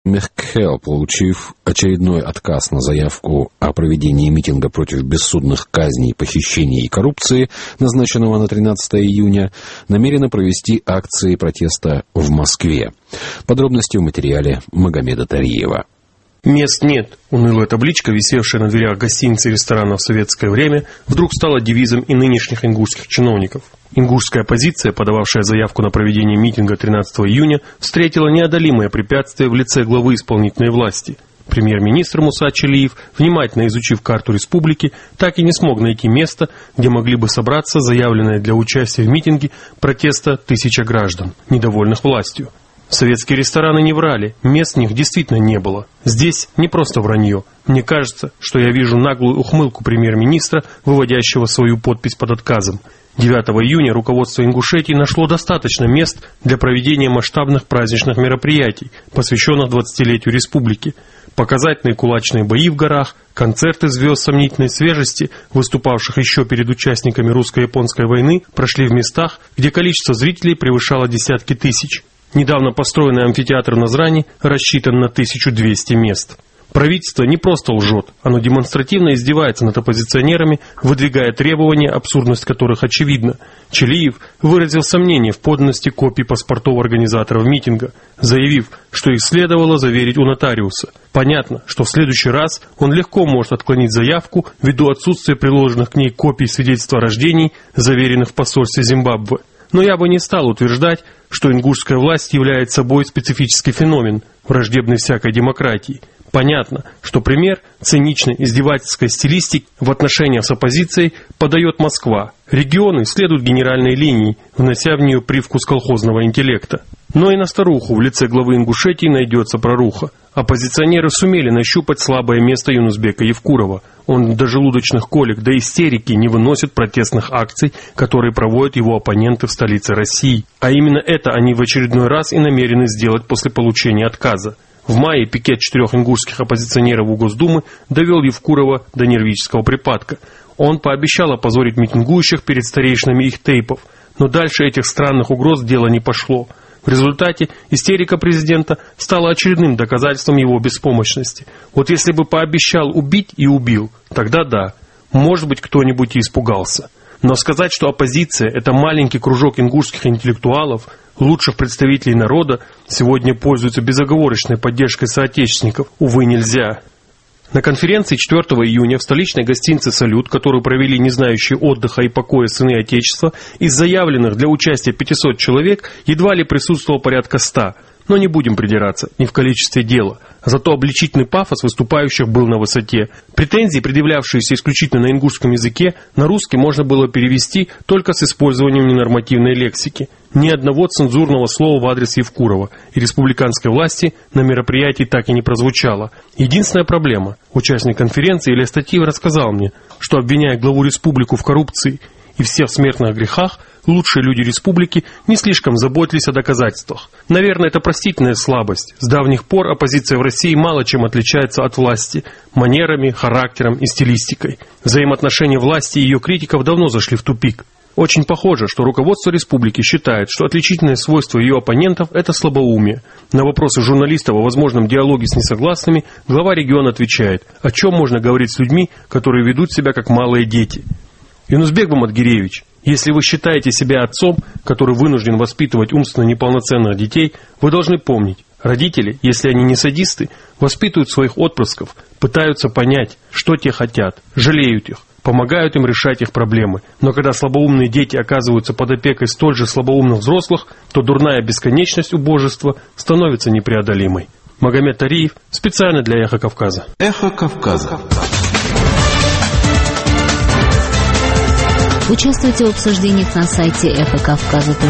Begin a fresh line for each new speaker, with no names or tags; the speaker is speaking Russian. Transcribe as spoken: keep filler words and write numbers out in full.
Мехкхел, получив очередной отказ на заявку о проведении митинга против бессудных казней, похищений и коррупции, назначенного на тринадцатое июня, намерена провести акции протеста в Москве. Подробности в материале Магомеда Тариева.
«Мест нет». Унылая табличка, висевшая на дверях гостиниц и ресторанов в советское время, вдруг стала девизом и нынешних ингушских чиновников. Ингушская оппозиция, подававшая заявку на проведение митинга тринадцатого июня, встретила неодолимое препятствие в лице главы исполнительной власти. Премьер-министр Муса Чалиев, внимательно изучив карту республики, так и не смог найти место, где могли бы собраться заявленные для участия в митинге протеста тысяча граждан, недовольных властью. Советские рестораны не врали, мест в них действительно не было. Здесь не просто вранье. Мне кажется, что я вижу наглую ухмылку премьер-министра, выводящего свою подпись под отказом. девятого июня руководство Ингушетии нашло достаточно мест для проведения масштабных праздничных мероприятий, посвященных двадцатилетию республики. Показательные кулачные бои в горах, концерты звезд сомнительной свежести, выступавших еще перед участниками русско-японской войны, прошли в местах, где количество зрителей превышало десятки тысяч. Недавно построенный амфитеатр в Назрани рассчитан на тысячу двести мест. Правительство не просто лжет, оно демонстративно издевается над оппозиционерами, выдвигая требования, абсурдность которых очевидна. Чалиев выразил сомнение в подлинности копий паспортов организаторов митинга, заявив, что их следовало заверить у нотариуса. Понятно, что в следующий раз он легко может отклонить заявку ввиду отсутствия приложенных к ней копий свидетельства о рождении, заверенных в посольстве Зимбабве. Но я бы не стал утверждать, что ингушская власть является собой специфический феномен, враждебный всякой демократии. Понятно, что пример циничной издевательской стилистики в отношениях с оппозицией подает Москва. Регионы следуют генеральной линии, внося в нее привкус колхозного интеллекта. Но и на старуху в лице главы Ингушетии найдется проруха. Оппозиционеры сумели нащупать слабое место Юнусбека Евкурова. Он до желудочных колик, до истерики не выносит протестных акций, которые проводят его оппоненты в столице России. А именно это они в очередной раз и намерены сделать после получения отказа. В мае пикет четырех ингушских оппозиционеров у Госдумы довел Евкурова до нервического припадка. Он пообещал опозорить митингующих перед старейшинами их тейпов, но дальше этих странных угроз дело не пошло. В результате истерика президента стала очередным доказательством его беспомощности. Вот если бы пообещал убить и убил, тогда да, может быть, кто-нибудь и испугался. Но сказать, что оппозиция – это маленький кружок ингушских интеллектуалов, лучших представителей народа, сегодня пользуются безоговорочной поддержкой соотечественников, увы, нельзя. На конференции четвертого июня в столичной гостинице «Салют», которую провели не знающие отдыха и покоя сыны Отечества, из заявленных для участия пятисот человек едва ли присутствовало порядка ста. Но не будем придираться, не в количестве дела. Зато обличительный пафос выступающих был на высоте. Претензии, предъявлявшиеся исключительно на ингушском языке, на русский можно было перевести только с использованием ненормативной лексики. Ни одного цензурного слова в адрес Евкурова и республиканской власти на мероприятии так и не прозвучало. Единственная проблема. Участник конференции Илья Статьев рассказал мне, что, обвиняя главу республику в коррупции и всех смертных грехах, лучшие люди республики не слишком заботились о доказательствах. Наверное, это простительная слабость. С давних пор оппозиция в России мало чем отличается от власти манерами, характером и стилистикой. Взаимоотношения власти и ее критиков давно зашли в тупик. Очень похоже, что руководство республики считает, что отличительное свойство ее оппонентов – это слабоумие. На вопросы журналистов о возможном диалоге с несогласными глава региона отвечает, о чем можно говорить с людьми, которые ведут себя как малые дети. Юнусбек Баматгиреевич, если вы считаете себя отцом, который вынужден воспитывать умственно неполноценных детей, вы должны помнить, родители, если они не садисты, воспитывают своих отпрысков, пытаются понять, что те хотят, жалеют их, помогают им решать их проблемы. Но когда слабоумные дети оказываются под опекой столь же слабоумных взрослых, то дурная бесконечность убожества становится непреодолимой. Магомед Тариев, специально для Эхо Кавказа.
Эхо Кавказа.
Участвуйте в обсуждениях на сайте эхо кавказа точка ру.